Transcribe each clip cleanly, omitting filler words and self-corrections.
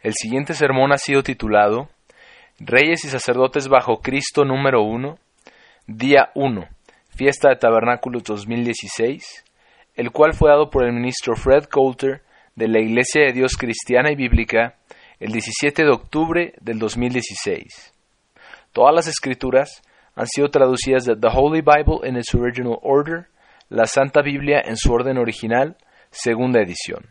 El siguiente sermón ha sido titulado Reyes y Sacerdotes bajo Cristo número 1, Día 1, Fiesta de Tabernáculos 2016, el cual fue dado por el ministro Fred Coulter de la Iglesia de Dios Cristiana y Bíblica el 17 de octubre del 2016. Todas las escrituras han sido traducidas de The Holy Bible in its original order, la Santa Biblia en su orden original, segunda edición.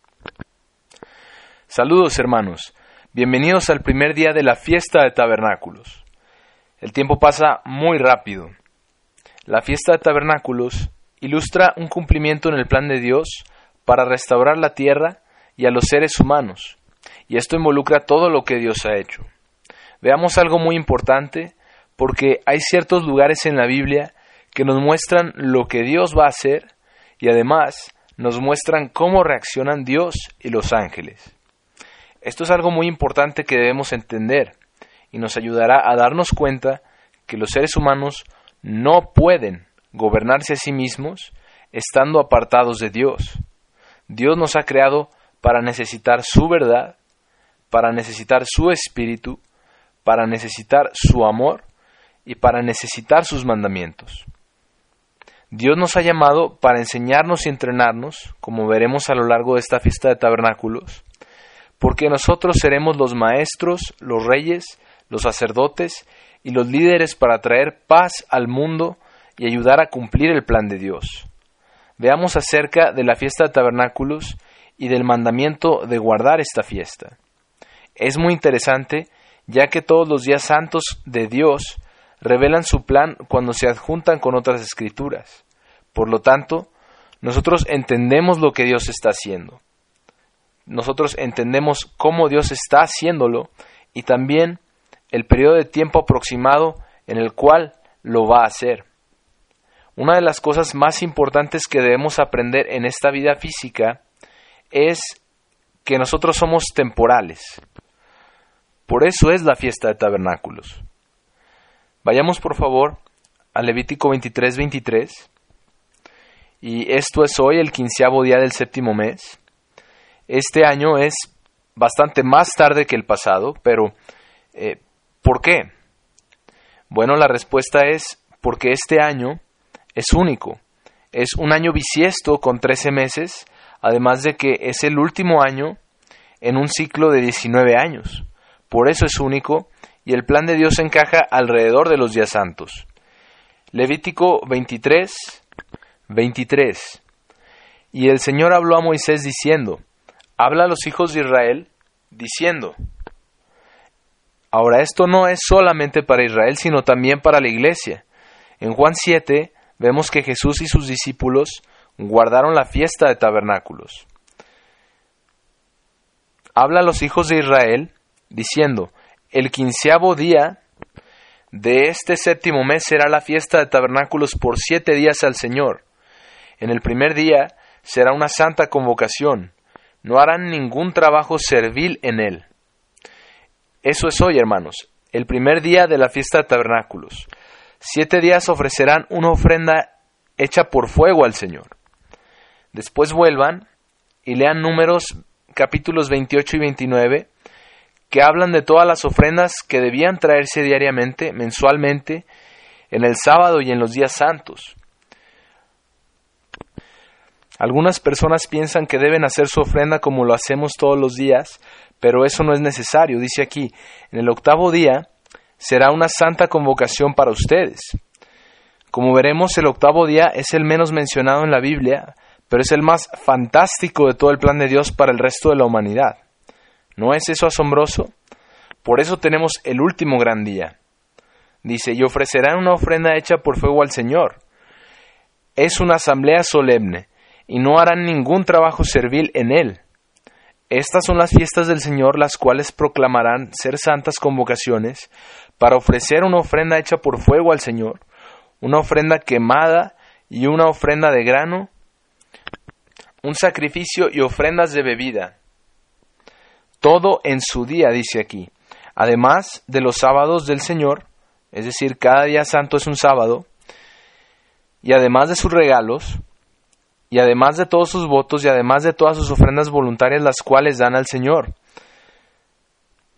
Saludos, hermanos. Bienvenidos al primer día de la fiesta de tabernáculos. El tiempo pasa muy rápido. La fiesta de tabernáculos ilustra un cumplimiento en el plan de Dios para restaurar la tierra y a los seres humanos, y esto involucra todo lo que Dios ha hecho. Veamos algo muy importante, porque hay ciertos lugares en la Biblia que nos muestran lo que Dios va a hacer y además nos muestran cómo reaccionan Dios y los ángeles. Esto es algo muy importante que debemos entender y nos ayudará a darnos cuenta que los seres humanos no pueden gobernarse a sí mismos estando apartados de Dios. Dios nos ha creado para necesitar su verdad, para necesitar su espíritu, para necesitar su amor y para necesitar sus mandamientos. Dios nos ha llamado para enseñarnos y entrenarnos, como veremos a lo largo de esta fiesta de tabernáculos, porque nosotros seremos los maestros, los reyes, los sacerdotes y los líderes para traer paz al mundo y ayudar a cumplir el plan de Dios. Veamos acerca de la fiesta de tabernáculos y del mandamiento de guardar esta fiesta. Es muy interesante, ya que todos los días santos de Dios revelan su plan cuando se adjuntan con otras escrituras. Por lo tanto, nosotros entendemos lo que Dios está haciendo. Nosotros entendemos cómo Dios está haciéndolo y también el periodo de tiempo aproximado en el cual lo va a hacer. Una de las cosas más importantes que debemos aprender en esta vida física es que nosotros somos temporales. Por eso es la fiesta de tabernáculos. Vayamos por favor a Levítico 23:23. Y esto es hoy el 15º día del séptimo mes. Este año es bastante más tarde que el pasado, pero ¿por qué? Bueno, la respuesta es porque este año es único. Es un año bisiesto con 13 meses, además de que es el último año en un ciclo de 19 años. Por eso es único y el plan de Dios encaja alrededor de los días santos. Levítico 23. Y el Señor habló a Moisés diciendo, habla a los hijos de Israel, diciendo. Ahora esto no es solamente para Israel, sino también para la iglesia. En Juan 7 vemos que Jesús y sus discípulos guardaron la fiesta de tabernáculos. Habla a los hijos de Israel, diciendo, el 15º día de este séptimo mes será la fiesta de tabernáculos por 7 días al Señor. En el primer día será una santa convocación. No harán ningún trabajo servil en él. Eso es hoy, hermanos, el primer día de la fiesta de tabernáculos. 7 días ofrecerán una ofrenda hecha por fuego al Señor. Después vuelvan y lean Números capítulos 28 y 29, que hablan de todas las ofrendas que debían traerse diariamente, mensualmente, en el sábado y en los días santos. Algunas personas piensan que deben hacer su ofrenda como lo hacemos todos los días, pero eso no es necesario. Dice aquí, en el 8º día será una santa convocación para ustedes. Como veremos, el 8º día es el menos mencionado en la Biblia, pero es el más fantástico de todo el plan de Dios para el resto de la humanidad. ¿No es eso asombroso? Por eso tenemos el último gran día. Dice, y ofrecerán una ofrenda hecha por fuego al Señor. Es una asamblea solemne, y no harán ningún trabajo servil en él. Estas son las fiestas del Señor, las cuales proclamarán ser santas convocaciones para ofrecer una ofrenda hecha por fuego al Señor, una ofrenda quemada y una ofrenda de grano, un sacrificio y ofrendas de bebida. Todo en su día, dice aquí. Además de los sábados del Señor, es decir, cada día santo es un sábado, y además de sus regalos, y además de todos sus votos, y además de todas sus ofrendas voluntarias, las cuales dan al Señor.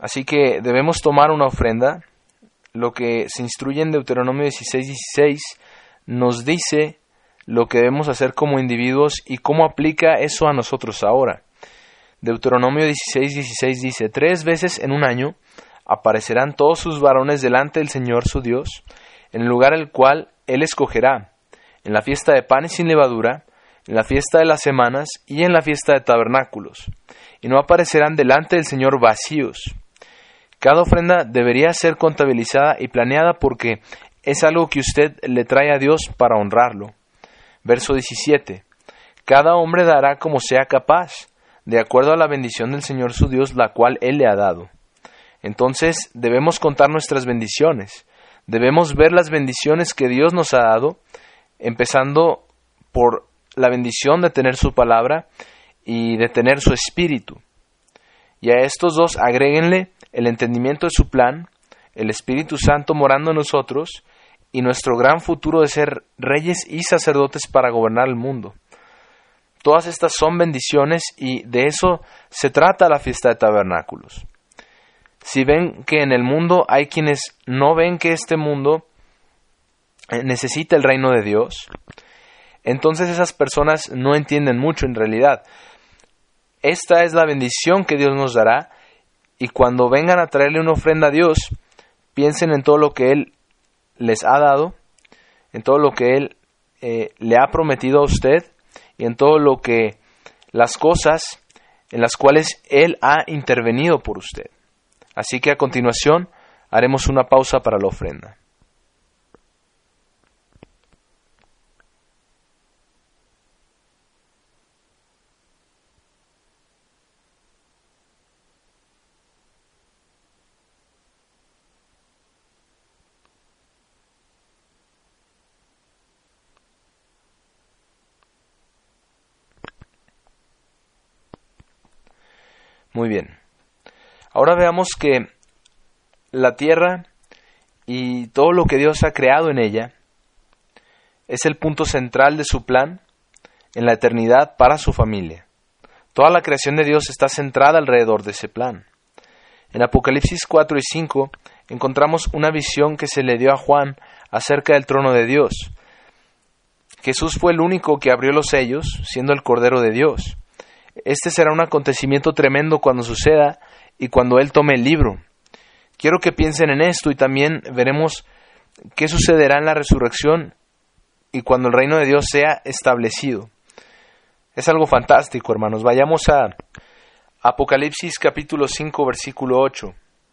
Así que debemos tomar una ofrenda. Lo que se instruye en Deuteronomio 16:16 nos dice lo que debemos hacer como individuos y cómo aplica eso a nosotros ahora. Deuteronomio 16:16 dice: 3 veces en un año aparecerán todos sus varones delante del Señor su Dios, en el lugar el cual Él escogerá, en la fiesta de panes sin levadura, en la fiesta de las semanas y en la fiesta de tabernáculos, y no aparecerán delante del Señor vacíos. Cada ofrenda debería ser contabilizada y planeada porque es algo que usted le trae a Dios para honrarlo. Verso 17. Cada hombre dará como sea capaz, de acuerdo a la bendición del Señor su Dios, la cual Él le ha dado. Entonces debemos contar nuestras bendiciones. Debemos ver las bendiciones que Dios nos ha dado, empezando por la bendición de tener su palabra y de tener su espíritu. Y a estos dos agréguenle el entendimiento de su plan, el Espíritu Santo morando en nosotros y nuestro gran futuro de ser reyes y sacerdotes para gobernar el mundo. Todas estas son bendiciones y de eso se trata la fiesta de tabernáculos. Si ven que en el mundo hay quienes no ven que este mundo necesita el reino de Dios, entonces esas personas no entienden mucho en realidad. Esta es la bendición que Dios nos dará, y cuando vengan a traerle una ofrenda a Dios, piensen en todo lo que Él les ha dado, en todo lo que Él le ha prometido a usted, y en todo lo que las cosas en las cuales Él ha intervenido por usted. Así que a continuación haremos una pausa para la ofrenda. Muy bien. Ahora veamos que la tierra y todo lo que Dios ha creado en ella es el punto central de su plan en la eternidad para su familia. Toda la creación de Dios está centrada alrededor de ese plan. En Apocalipsis 4 y 5 encontramos una visión que se le dio a Juan acerca del trono de Dios. Jesús fue el único que abrió los sellos, siendo el Cordero de Dios. Este será un acontecimiento tremendo cuando suceda y cuando Él tome el libro. Quiero que piensen en esto y también veremos qué sucederá en la resurrección y cuando el reino de Dios sea establecido. Es algo fantástico, hermanos. Vayamos a Apocalipsis capítulo 5, versículo 8.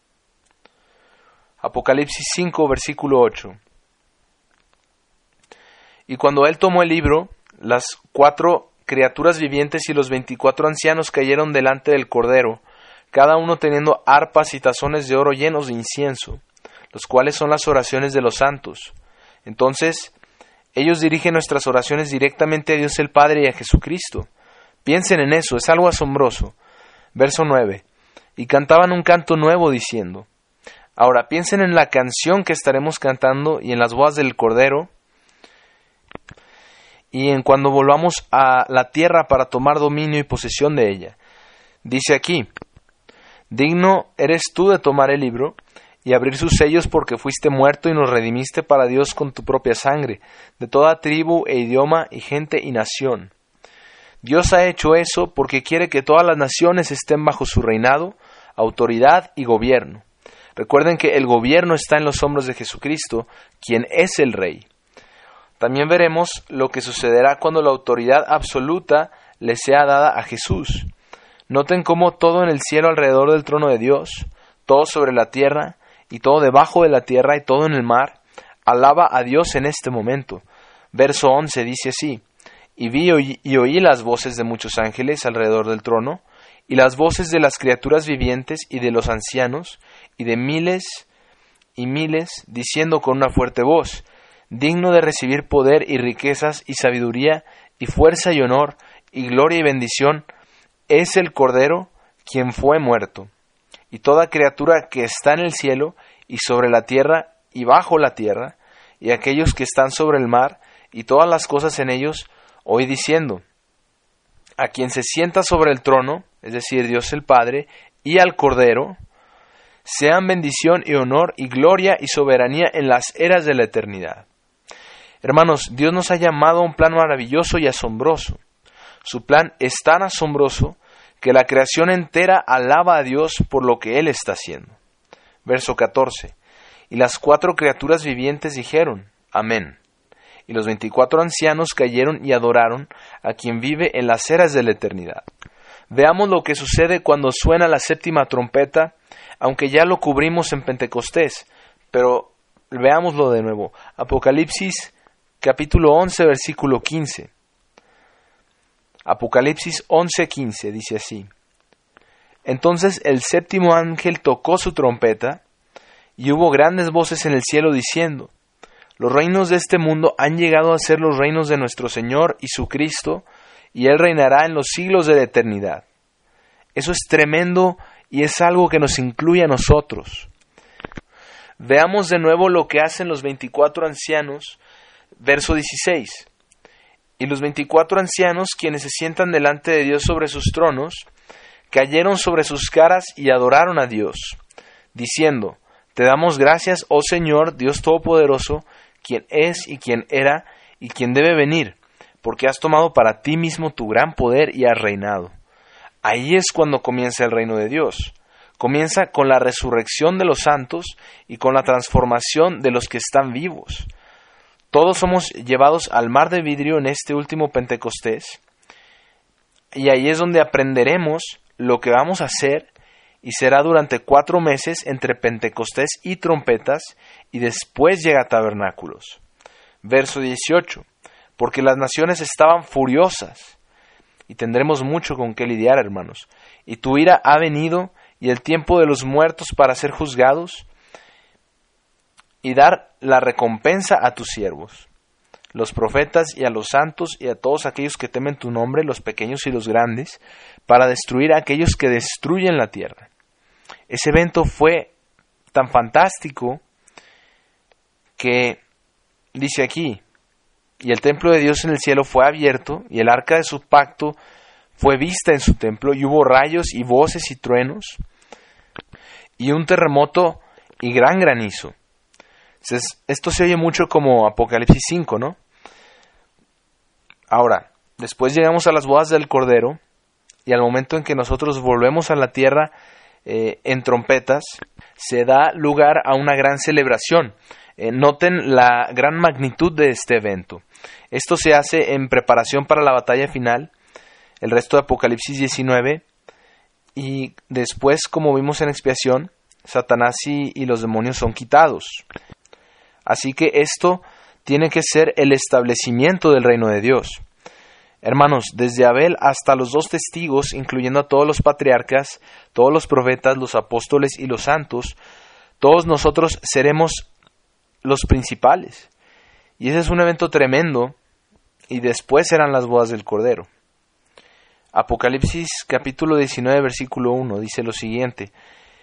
Apocalipsis 5, versículo 8. Y cuando Él tomó el libro, las 4 criaturas vivientes y los 24 ancianos cayeron delante del Cordero, cada uno teniendo arpas y tazones de oro llenos de incienso, los cuales son las oraciones de los santos. Entonces, ellos dirigen nuestras oraciones directamente a Dios el Padre y a Jesucristo. Piensen en eso, es algo asombroso. Verso 9. Y cantaban un canto nuevo diciendo. Ahora, piensen en la canción que estaremos cantando y en las bodas del Cordero, y en cuando volvamos a la tierra para tomar dominio y posesión de ella. Dice aquí: digno eres tú de tomar el libro y abrir sus sellos, porque fuiste muerto y nos redimiste para Dios con tu propia sangre, de toda tribu e idioma y gente y nación. Dios ha hecho eso porque quiere que todas las naciones estén bajo su reinado, autoridad y gobierno. Recuerden que el gobierno está en los hombros de Jesucristo, quien es el Rey. También veremos lo que sucederá cuando la autoridad absoluta le sea dada a Jesús. Noten cómo todo en el cielo alrededor del trono de Dios, todo sobre la tierra y todo debajo de la tierra y todo en el mar, alaba a Dios en este momento. Verso 11 dice así: y vi y oí las voces de muchos ángeles alrededor del trono, y las voces de las criaturas vivientes y de los ancianos, y de miles y miles, diciendo con una fuerte voz: digno de recibir poder y riquezas y sabiduría y fuerza y honor y gloria y bendición es el Cordero, quien fue muerto, y toda criatura que está en el cielo y sobre la tierra y bajo la tierra, y aquellos que están sobre el mar y todas las cosas en ellos, oí diciendo: a quien se sienta sobre el trono, es decir, Dios el Padre, y al Cordero, sean bendición y honor y gloria y soberanía en las eras de la eternidad. Hermanos, Dios nos ha llamado a un plan maravilloso y asombroso. Su plan es tan asombroso que la creación entera alaba a Dios por lo que Él está haciendo. Verso 14. Y las 4 criaturas vivientes dijeron, Amén. Y los 24 ancianos cayeron y adoraron a quien vive en las eras de la eternidad. Veamos lo que sucede cuando suena la 7ª trompeta, aunque ya lo cubrimos en Pentecostés, pero veámoslo de nuevo. Apocalipsis capítulo 11, versículo 15. Apocalipsis 11:15 dice así: Entonces el 7º ángel tocó su trompeta, y hubo grandes voces en el cielo diciendo, Los reinos de este mundo han llegado a ser los reinos de nuestro Señor y su Cristo, y Él reinará en los siglos de la eternidad. Eso es tremendo y es algo que nos incluye a nosotros. Veamos de nuevo lo que hacen los 24 ancianos, verso 16. Y los 24 ancianos, quienes se sientan delante de Dios sobre sus tronos, cayeron sobre sus caras y adoraron a Dios, diciendo, Te damos gracias, oh Señor, Dios Todopoderoso, quien es y quien era y quien debe venir, porque has tomado para ti mismo tu gran poder y has reinado. Ahí es cuando comienza el reino de Dios. Comienza con la resurrección de los santos y con la transformación de los que están vivos. Todos somos llevados al mar de vidrio en este último Pentecostés, y ahí es donde aprenderemos lo que vamos a hacer, y será durante 4 meses entre Pentecostés y trompetas, y después llega tabernáculos. Verso 18, porque las naciones estaban furiosas, y tendremos mucho con qué lidiar, hermanos, y tu ira ha venido, y el tiempo de los muertos para ser juzgados, y dar la recompensa a tus siervos, los profetas y a los santos y a todos aquellos que temen tu nombre, los pequeños y los grandes, para destruir a aquellos que destruyen la tierra. Ese evento fue tan fantástico que dice aquí, y el templo de Dios en el cielo fue abierto, y el arca de su pacto fue vista en su templo, y hubo rayos y voces y truenos, y un terremoto y gran granizo. Esto se oye mucho como Apocalipsis 5, ¿no? Ahora, después llegamos a las bodas del Cordero, y al momento en que nosotros volvemos a la tierra en trompetas, se da lugar a una gran celebración. Noten la gran magnitud de este evento. Esto se hace en preparación para la batalla final, el resto de Apocalipsis 19, y después, como vimos en expiación, Satanás y los demonios son quitados. Así que esto tiene que ser el establecimiento del reino de Dios. Hermanos, desde Abel hasta los 2 testigos, incluyendo a todos los patriarcas, todos los profetas, los apóstoles y los santos, todos nosotros seremos los principales. Y ese es un evento tremendo, y después serán las bodas del Cordero. Apocalipsis capítulo 19, versículo 1, dice lo siguiente: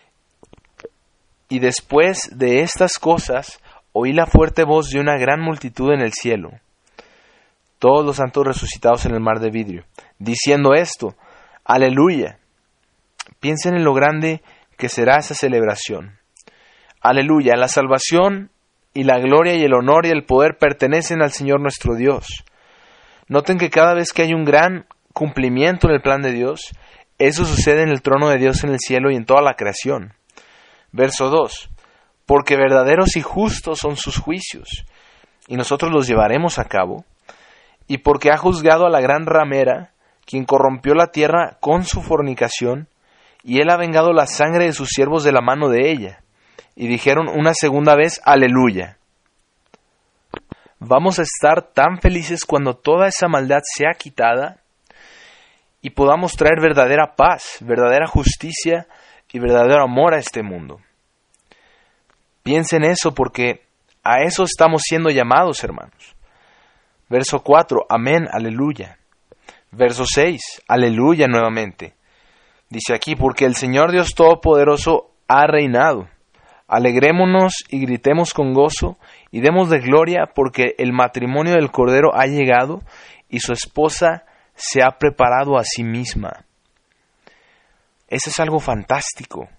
Y después de estas cosas, oí la fuerte voz de una gran multitud en el cielo, todos los santos resucitados en el mar de vidrio, diciendo esto: Aleluya. Piensen en lo grande que será esa celebración. Aleluya. La salvación y la gloria y el honor y el poder pertenecen al Señor nuestro Dios. Noten que cada vez que hay un gran cumplimiento en el plan de Dios, eso sucede en el trono de Dios en el cielo y en toda la creación. Verso 2. Porque verdaderos y justos son sus juicios, y nosotros los llevaremos a cabo, y porque ha juzgado a la gran ramera, quien corrompió la tierra con su fornicación, y él ha vengado la sangre de sus siervos de la mano de ella. Y dijeron una segunda vez, Aleluya. Vamos a estar tan felices cuando toda esa maldad sea quitada, y podamos traer verdadera paz, verdadera justicia, y verdadero amor a este mundo. Piensen eso, porque a eso estamos siendo llamados, hermanos. Verso 4, amén, aleluya. Verso 6, aleluya nuevamente. Dice aquí, porque el Señor Dios Todopoderoso ha reinado. Alegrémonos y gritemos con gozo, y demos de gloria, porque el matrimonio del Cordero ha llegado, y su esposa se ha preparado a sí misma. Eso es algo fantástico.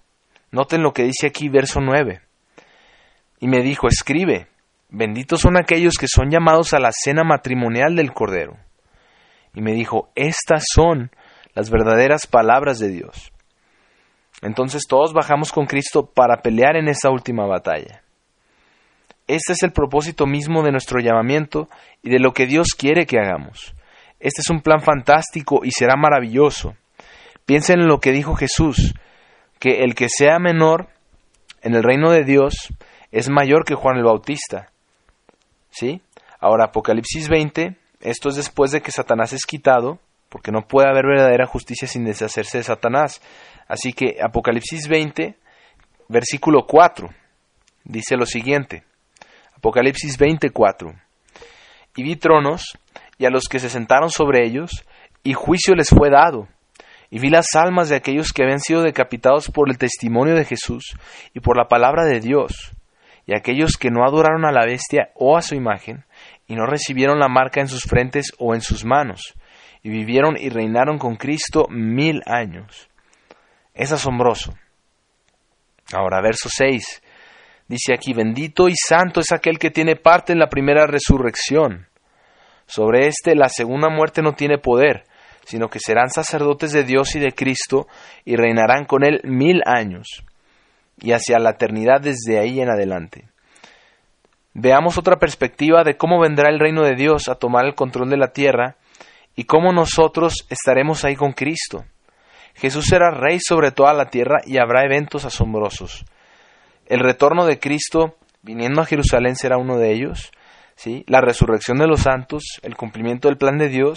Noten lo que dice aquí, verso 9. Y me dijo, escribe, benditos son aquellos que son llamados a la cena matrimonial del Cordero. Y me dijo, estas son las verdaderas palabras de Dios. Entonces todos bajamos con Cristo para pelear en esta última batalla. Este es el propósito mismo de nuestro llamamiento y de lo que Dios quiere que hagamos. Este es un plan fantástico y será maravilloso. Piensen en lo que dijo Jesús, que el que sea menor en el reino de Dios es mayor que Juan el Bautista. ¿Sí? Ahora, Apocalipsis 20, esto es después de que Satanás es quitado, porque no puede haber verdadera justicia sin deshacerse de Satanás. Así que Apocalipsis 20, versículo 4, dice lo siguiente. Apocalipsis 24. Y vi tronos, y a los que se sentaron sobre ellos, y juicio les fue dado. Y vi las almas de aquellos que habían sido decapitados por el testimonio de Jesús y por la palabra de Dios, y aquellos que no adoraron a la bestia o a su imagen, y no recibieron la marca en sus frentes o en sus manos, y vivieron y reinaron con Cristo 1000 años. Es asombroso. Ahora, verso 6, dice aquí, bendito y santo es aquel que tiene parte en la primera resurrección. Sobre éste la segunda muerte no tiene poder, sino que serán sacerdotes de Dios y de Cristo, y reinarán con él 1000 años, y hacia la eternidad desde ahí en adelante. Veamos otra perspectiva de cómo vendrá el reino de Dios a tomar el control de la tierra, y cómo nosotros estaremos ahí con Cristo. Jesús será rey sobre toda la tierra y habrá eventos asombrosos. El retorno de Cristo viniendo a Jerusalén será uno de ellos, ¿sí? La resurrección de los santos, el cumplimiento del plan de Dios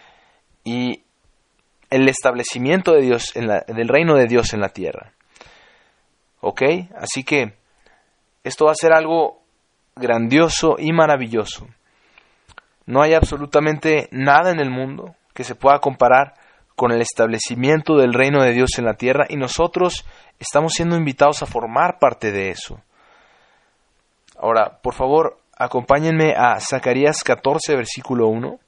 y el establecimiento de Dios del reino de Dios en la tierra. ¿Ok? Así que esto va a ser algo grandioso y maravilloso. No hay absolutamente nada en el mundo que se pueda comparar con el establecimiento del reino de Dios en la tierra, y nosotros estamos siendo invitados a formar parte de eso. Ahora, por favor, acompáñenme a Zacarías 14, versículo 1.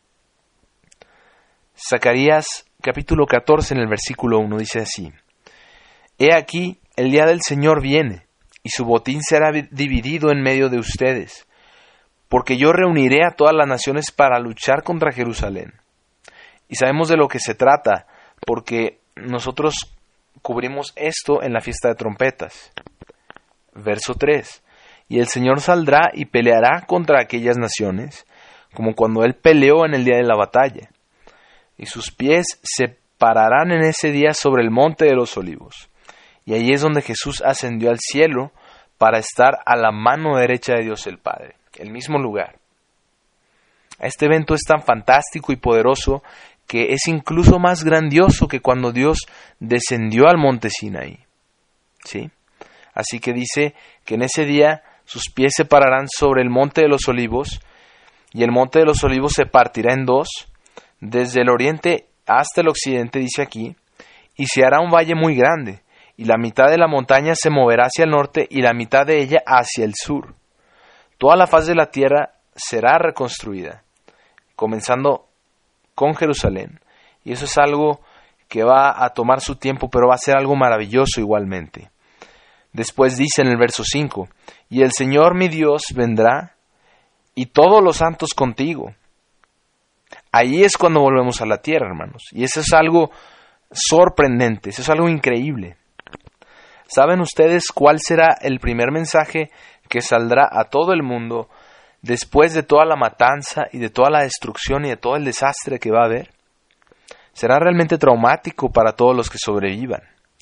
Zacarías capítulo 14 en el versículo 1 dice así: He aquí, el día del Señor viene, y su botín será dividido en medio de ustedes, porque yo reuniré a todas las naciones para luchar contra Jerusalén. Y sabemos de lo que se trata, porque nosotros cubrimos esto en la fiesta de trompetas. Verso 3. Y el Señor saldrá y peleará contra aquellas naciones, como cuando Él peleó en el día de la batalla. Y sus pies se pararán en ese día sobre el monte de los olivos. Y allí es donde Jesús ascendió al cielo para estar a la mano derecha de Dios el Padre, el mismo lugar. Este evento es tan fantástico y poderoso que es incluso más grandioso que cuando Dios descendió al monte Sinaí. ¿Sí? Así que dice que en ese día sus pies se pararán sobre el monte de los olivos, y el monte de los olivos se partirá en dos, desde el oriente hasta el occidente, dice aquí, y se hará un valle muy grande, y la mitad de la montaña se moverá hacia el norte y la mitad de ella hacia el sur. Toda la faz de la tierra será reconstruida, comenzando con Jerusalén, y eso es algo que va a tomar su tiempo, pero va a ser algo maravilloso igualmente. Después dice en el verso 5, y el Señor mi Dios vendrá, y todos los santos contigo. Ahí es cuando volvemos a la tierra, hermanos, y eso es algo sorprendente, eso es algo increíble. ¿Saben ustedes cuál será el primer mensaje que saldrá a todo el mundo después de toda la matanza y de toda la destrucción y de todo el desastre que va a haber? Será realmente traumático para todos los que sobrevivan.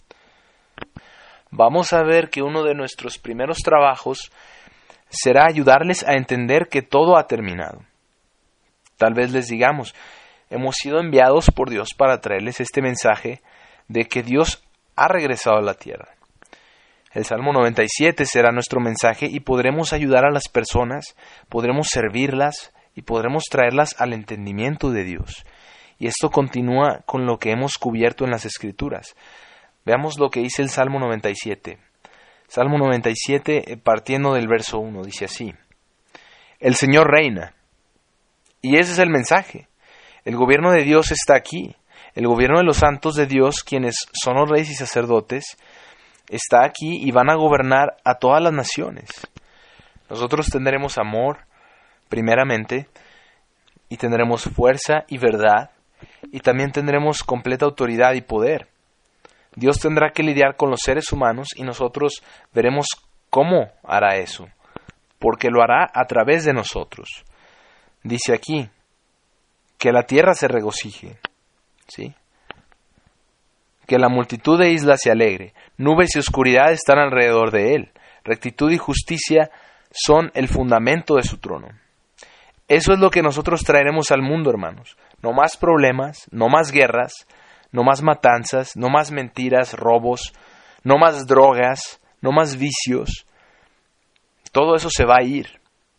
Vamos a ver que uno de nuestros primeros trabajos será ayudarles a entender que todo ha terminado. Tal vez les digamos, hemos sido enviados por Dios para traerles este mensaje de que Dios ha regresado a la tierra. El Salmo 97 será nuestro mensaje y podremos ayudar a las personas, podremos servirlas y podremos traerlas al entendimiento de Dios. Y esto continúa con lo que hemos cubierto en las Escrituras. Veamos lo que dice el Salmo 97. Salmo 97, partiendo del verso 1, dice así: El Señor reina. Y ese es el mensaje. El gobierno de Dios está aquí. El gobierno de los santos de Dios, quienes son los reyes y sacerdotes, está aquí y van a gobernar a todas las naciones. Nosotros tendremos amor, primeramente, y tendremos fuerza y verdad, y también tendremos completa autoridad y poder. Dios tendrá que lidiar con los seres humanos y nosotros veremos cómo hará eso, porque lo hará a través de nosotros. Dice aquí, que la tierra se regocije, ¿sí? Que la multitud de islas se alegre, nubes y oscuridad están alrededor de él, rectitud y justicia son el fundamento de su trono. Eso es lo que nosotros traeremos al mundo, hermanos. No más problemas, no más guerras, no más matanzas, no más mentiras, robos, no más drogas, no más vicios. Todo eso se va a ir.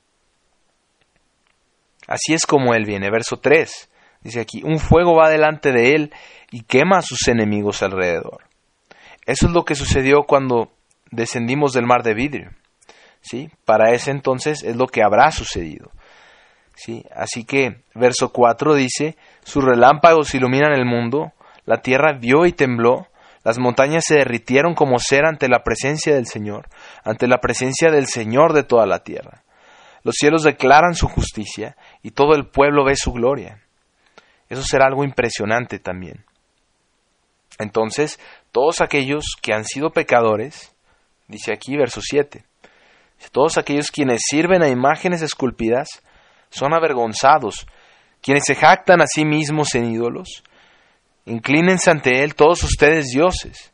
Así es como Él viene. Verso 3, dice aquí, un fuego va delante de Él y quema a sus enemigos alrededor. Eso es lo que sucedió cuando descendimos del mar de vidrio, ¿sí? Para ese entonces es lo que habrá sucedido, ¿sí? Así que, verso 4 dice, sus relámpagos iluminan el mundo, la tierra vio y tembló, las montañas se derritieron como cera ante la presencia del Señor, ante la presencia del Señor de toda la tierra. Los cielos declaran su justicia y todo el pueblo ve su gloria. Eso será algo impresionante también. Entonces, todos aquellos que han sido pecadores, dice aquí verso 7, todos aquellos quienes sirven a imágenes esculpidas son avergonzados, quienes se jactan a sí mismos en ídolos, inclínense ante él todos ustedes dioses.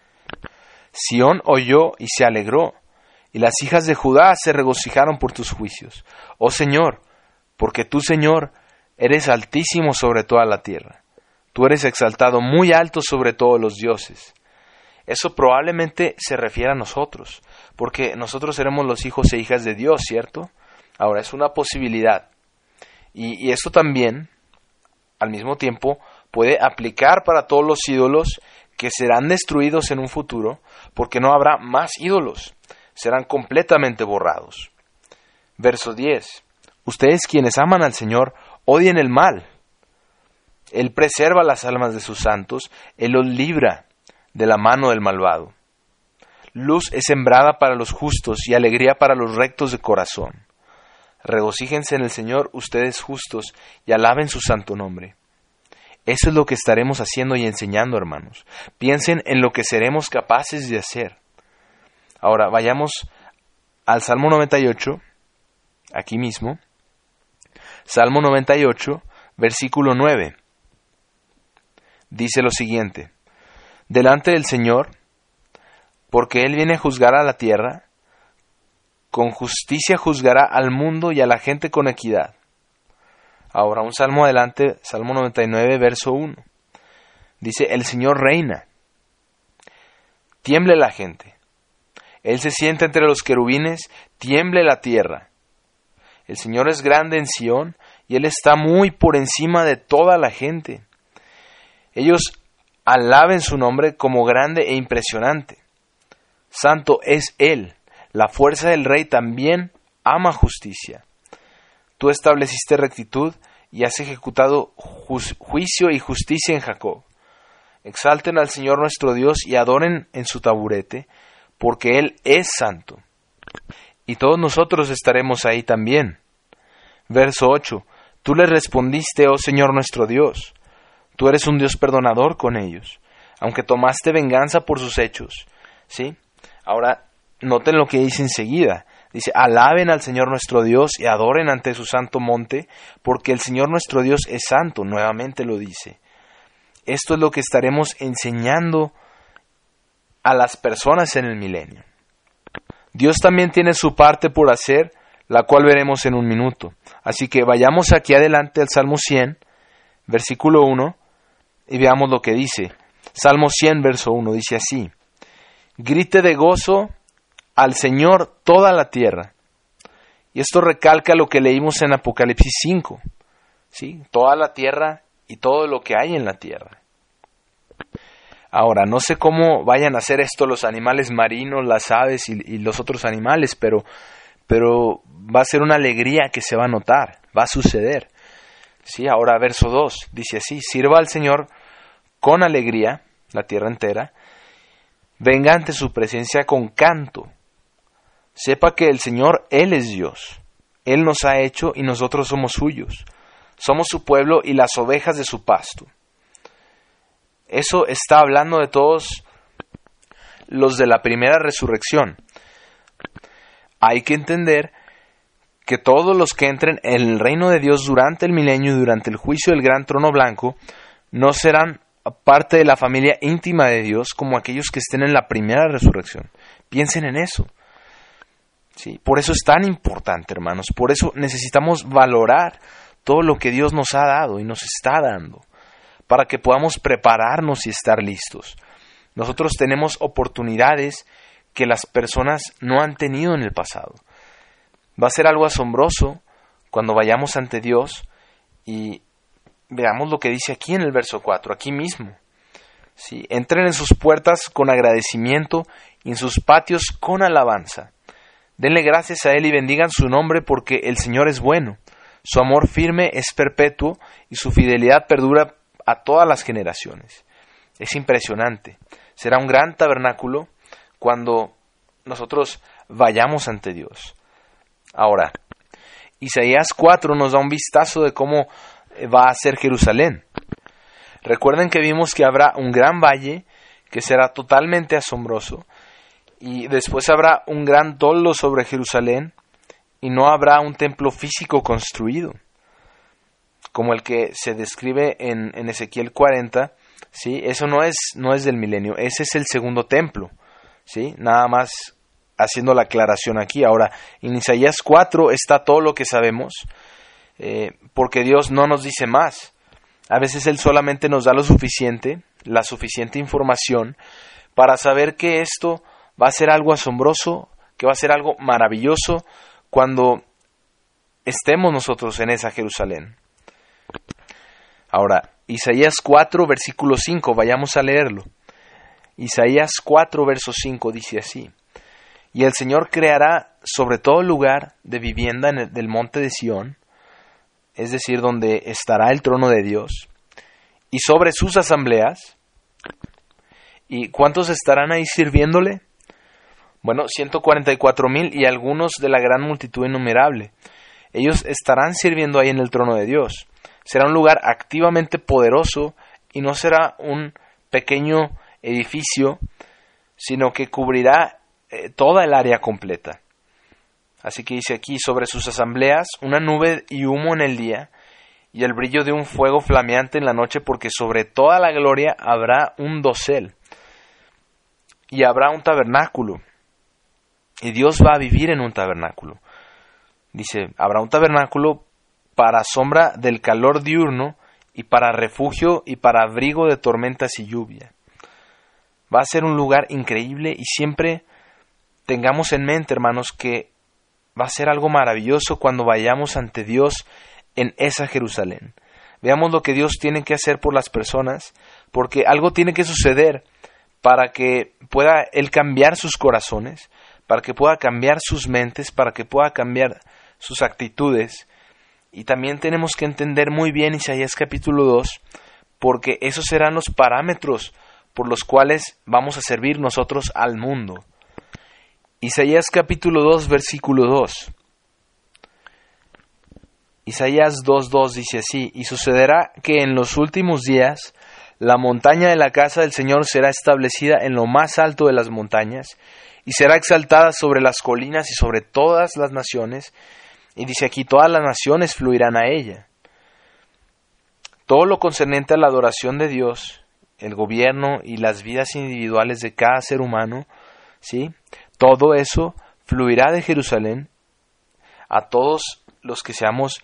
Sión oyó y se alegró, y las hijas de Judá se regocijaron por tus juicios. Oh Señor, porque tú, Señor, eres altísimo sobre toda la tierra. Tú eres exaltado muy alto sobre todos los dioses. Eso probablemente se refiere a nosotros, porque nosotros seremos los hijos e hijas de Dios, ¿cierto? Ahora, es una posibilidad. Y esto también, al mismo tiempo, puede aplicar para todos los ídolos que serán destruidos en un futuro, porque no habrá más ídolos, serán completamente borrados. Verso 10. Ustedes quienes aman al Señor, odien el mal. Él preserva las almas de sus santos, Él los libra de la mano del malvado. Luz es sembrada para los justos y alegría para los rectos de corazón. Regocíjense en el Señor ustedes justos y alaben su santo nombre. Eso es lo que estaremos haciendo y enseñando, hermanos. Piensen en lo que seremos capaces de hacer. Ahora, vayamos al Salmo 98, aquí mismo. Salmo 98, versículo 9. Dice lo siguiente: delante del Señor, porque Él viene a juzgar a la tierra, con justicia juzgará al mundo y a la gente con equidad. Ahora, un salmo adelante, Salmo 99, verso 1. Dice, el Señor reina. Tiemble la gente. Él se sienta entre los querubines, tiemble la tierra. El Señor es grande en Sión, y Él está muy por encima de toda la gente. Ellos alaben su nombre como grande e impresionante. Santo es Él. La fuerza del Rey también ama justicia. Tú estableciste rectitud y has ejecutado juicio y justicia en Jacob. Exalten al Señor nuestro Dios y adoren en su taburete, porque Él es santo. Y todos nosotros estaremos ahí también. Verso 8. Tú les respondiste, oh Señor nuestro Dios. Tú eres un Dios perdonador con ellos, aunque tomaste venganza por sus hechos. ¿Sí? Ahora, noten lo que dice enseguida. Dice, alaben al Señor nuestro Dios y adoren ante su santo monte, porque el Señor nuestro Dios es santo. Nuevamente lo dice. Esto es lo que estaremos enseñando a las personas en el milenio. Dios también tiene su parte por hacer, la cual veremos en un minuto. Así que vayamos aquí adelante al Salmo 100, versículo 1, y veamos lo que dice. Salmo 100, verso 1, dice así: grite de gozo al Señor toda la tierra. Y esto recalca lo que leímos en Apocalipsis 5. ¿Sí? Toda la tierra y todo lo que hay en la tierra. Ahora, no sé cómo vayan a hacer esto los animales marinos, las aves y los otros animales, pero va a ser una alegría que se va a notar, va a suceder. ¿Sí? Ahora, verso 2, dice así: sirva al Señor con alegría, la tierra entera. venga ante su presencia con canto. Sepa que el Señor, Él es Dios. Él nos ha hecho y nosotros somos suyos. Somos su pueblo y las ovejas de su pasto. Eso está hablando de todos los de la primera resurrección. Hay que entender que todos los que entren en el reino de Dios durante el milenio y durante el juicio del gran trono blanco no serán parte de la familia íntima de Dios como aquellos que estén en la primera resurrección. Piensen en eso. Sí, por eso es tan importante, hermanos. Por eso necesitamos valorar todo lo que Dios nos ha dado y nos está dando, para que podamos prepararnos y estar listos. Nosotros tenemos oportunidades que las personas no han tenido en el pasado. Va a ser algo asombroso cuando vayamos ante Dios y veamos lo que dice aquí en el verso 4, aquí mismo. Sí, entren en sus puertas con agradecimiento y en sus patios con alabanza. Denle gracias a Él y bendigan su nombre porque el Señor es bueno. Su amor firme es perpetuo y su fidelidad perdura a todas las generaciones. Es impresionante. Será un gran tabernáculo cuando nosotros vayamos ante Dios. Ahora, Isaías 4 nos da un vistazo de cómo va a ser Jerusalén. Recuerden que vimos que habrá un gran valle que será totalmente asombroso y después habrá un gran toldo sobre Jerusalén y no habrá un templo físico construido como el que se describe en Ezequiel 40, ¿sí? Eso no es del milenio, ese es el segundo templo, ¿sí? Nada más haciendo la aclaración aquí. Ahora, en Isaías 4 está todo lo que sabemos, porque Dios no nos dice más. A veces Él solamente nos da lo suficiente, la suficiente información, para saber que esto va a ser algo asombroso, que va a ser algo maravilloso cuando estemos nosotros en esa Jerusalén. Ahora, Isaías 4, versículo 5, vayamos a leerlo. Isaías 4, verso 5 dice así: Y el Señor creará sobre todo lugar de vivienda del monte de Sión, es decir, donde estará el trono de Dios, y sobre sus asambleas. ¿Y cuántos estarán ahí sirviéndole? Bueno, 144,000 y algunos de la gran multitud innumerable. Ellos estarán sirviendo ahí en el trono de Dios. Será un lugar activamente poderoso y no será un pequeño edificio, sino que cubrirá toda el área completa. Así que dice aquí, sobre sus asambleas, una nube y humo en el día, y el brillo de un fuego flameante en la noche, porque sobre toda la gloria habrá un dosel, y habrá un tabernáculo, y Dios va a vivir en un tabernáculo. Dice, habrá un tabernáculo para sombra del calor diurno, y para refugio y para abrigo de tormentas y lluvia. Va a ser un lugar increíble, y siempre tengamos en mente, hermanos, que va a ser algo maravilloso cuando vayamos ante Dios en esa Jerusalén. Veamos lo que Dios tiene que hacer por las personas, porque algo tiene que suceder para que pueda Él cambiar sus corazones, para que pueda cambiar sus mentes, para que pueda cambiar sus actitudes. Y también tenemos que entender muy bien Isaías capítulo 2, porque esos serán los parámetros por los cuales vamos a servir nosotros al mundo. Isaías capítulo 2, versículo 2. Isaías 2:2 dice así: Y sucederá que en los últimos días la montaña de la casa del Señor será establecida en lo más alto de las montañas, y será exaltada sobre las colinas y sobre todas las naciones. Y dice aquí, todas las naciones fluirán a ella. Todo lo concerniente a la adoración de Dios, el gobierno y las vidas individuales de cada ser humano, ¿sí? Todo eso fluirá de Jerusalén a todos los que seamos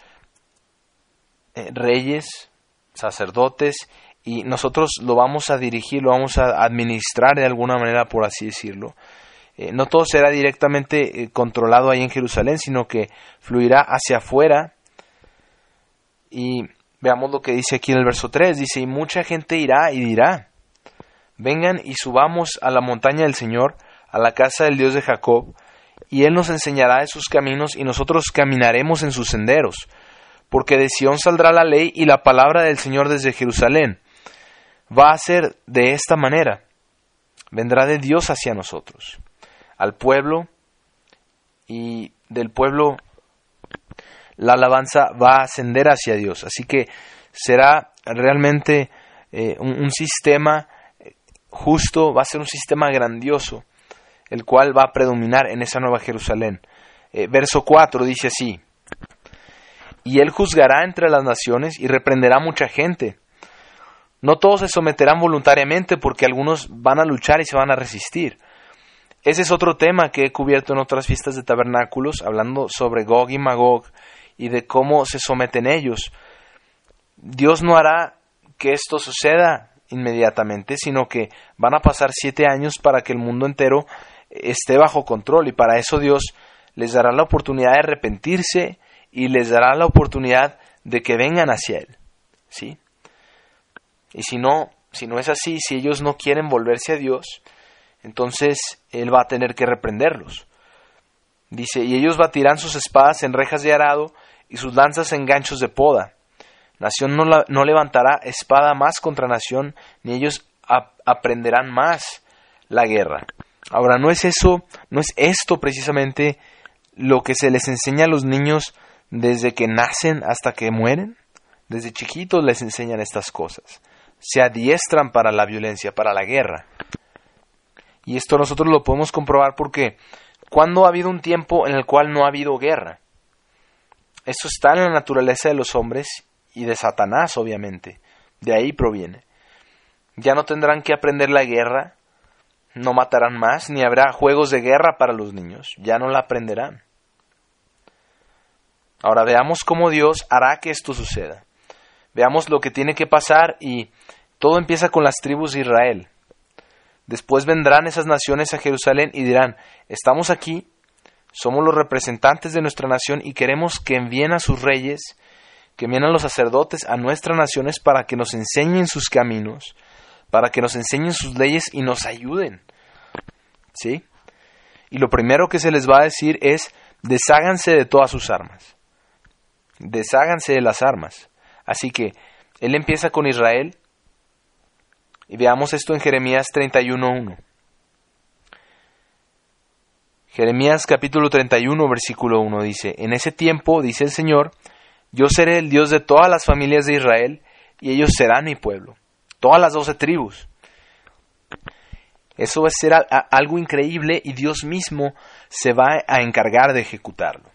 reyes, sacerdotes, y nosotros lo vamos a dirigir, lo vamos a administrar de alguna manera, por así decirlo. No todo será directamente controlado ahí en Jerusalén, sino que fluirá hacia afuera. Y veamos lo que dice aquí en el verso 3, dice, y mucha gente irá y dirá, vengan y subamos a la montaña del Señor, a la casa del Dios de Jacob, y Él nos enseñará de sus caminos, y nosotros caminaremos en sus senderos, porque de Sión saldrá la ley y la palabra del Señor desde Jerusalén. Va a ser de esta manera. vendrá de Dios hacia nosotros, al pueblo, y del pueblo la alabanza va a ascender hacia Dios. Así que será realmente un sistema justo, va a ser un sistema grandioso, el cual va a predominar en esa nueva Jerusalén. Verso 4 dice así: y él juzgará entre las naciones y reprenderá a mucha gente. No todos se someterán voluntariamente, porque algunos van a luchar y se van a resistir. Ese es otro tema que he cubierto en otras fiestas de tabernáculos, hablando sobre Gog y Magog y de cómo se someten ellos. Dios no hará que esto suceda inmediatamente, sino que van a pasar 7 años para que el mundo entero esté bajo control, y para eso Dios les dará la oportunidad de arrepentirse y les dará la oportunidad de que vengan hacia Él, ¿sí? Y si no es así, si ellos no quieren volverse a Dios, entonces Él va a tener que reprenderlos. Dice: y ellos batirán sus espadas en rejas de arado y sus lanzas en ganchos de poda. Nación no levantará espada más contra nación, ni ellos aprenderán más la guerra. Ahora, no es esto precisamente lo que se les enseña a los niños desde que nacen hasta que mueren. Desde chiquitos les enseñan estas cosas. Se adiestran para la violencia, para la guerra. Y esto nosotros lo podemos comprobar porque ¿cuándo ha habido un tiempo en el cual no ha habido guerra? Eso está en la naturaleza de los hombres y de Satanás, obviamente. De ahí proviene. Ya no tendrán que aprender la guerra, no matarán más, ni habrá juegos de guerra para los niños. Ya no la aprenderán. Ahora veamos cómo Dios hará que esto suceda. Veamos lo que tiene que pasar, y todo empieza con las tribus de Israel. Después vendrán esas naciones a Jerusalén y dirán: estamos aquí, somos los representantes de nuestra nación y queremos que envíen a sus reyes, que envíen a los sacerdotes a nuestras naciones para que nos enseñen sus caminos, para que nos enseñen sus leyes y nos ayuden. ¿Sí? Y lo primero que se les va a decir es: desháganse de todas sus armas. Desháganse de las armas. Así que Él empieza con Israel, y veamos esto en Jeremías 31:1. Jeremías capítulo 31, versículo 1 dice: en ese tiempo, dice el Señor, yo seré el Dios de todas las familias de Israel, y ellos serán mi pueblo, todas las 12 tribus. Eso va a ser algo increíble, y Dios mismo se va a encargar de ejecutarlo.